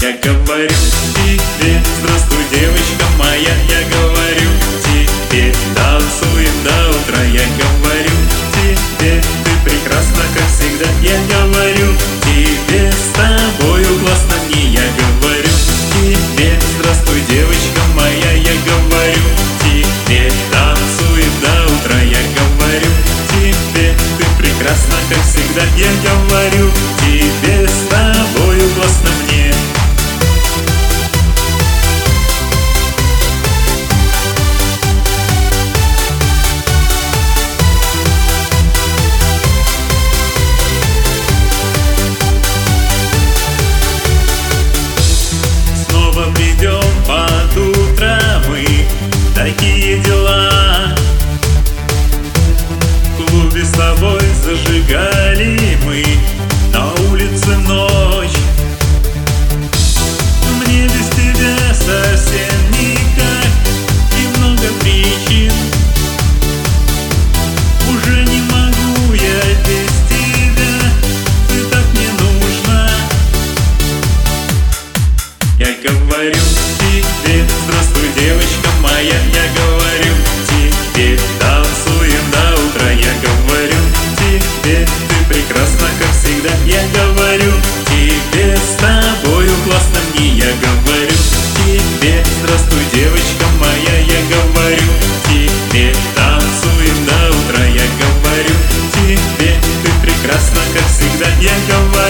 Я говорю тебе, здравствуй, девочка моя. Я говорю тебе, танцуем до утра. Я говорю тебе, ты прекрасна, как всегда. Я говорю тебе, с тобою классно мне. Я говорю тебе, здравствуй, девочка моя. Я говорю тебе, танцуем до утра. Я говорю тебе, ты прекрасна, как всегда. Я говорю тебе, с тобою классно мне. Придем под утро мы, такие дела. В клубе с тобой зажигали мы, на улице ночь. Мне без тебя совсем никак, и много причин. Уже не могу я без тебя, ты так мне нужна. Я говорю тебе, здравствуй, девочка моя. Я говорю тебе, танцуем до утра. Я говорю тебе, ты прекрасна, как всегда. Я говорю тебе, с тобою классно мне. Я говорю тебе, здравствуй, девочка моя. Я говорю тебе, танцуем до утра. Я говорю тебе, ты прекрасна, как всегда. Я говорю